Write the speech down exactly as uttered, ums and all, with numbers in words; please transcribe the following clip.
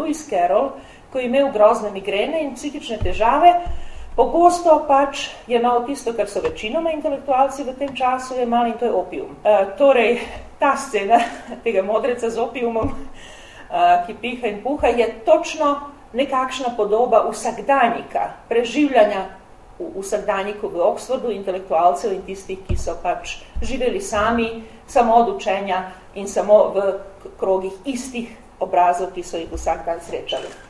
Lewis Carroll, ko je imel grozne migrene in psihične težave, pogosto pač je imel tisto, kar so večinoma intelektualci v tem času jemali, in to je opium. E, torej, ta scena tega modreca z opiumom, e, ki piha in puha, je točno nekakšna podoba vsakdanjika, preživljanja v vsakdanjiku v Oxfordu, intelektualcev in tistih, ki so pač živeli sami, samo od učenja in samo v krogih istih obrazov, ki so jih vsak dan srečali.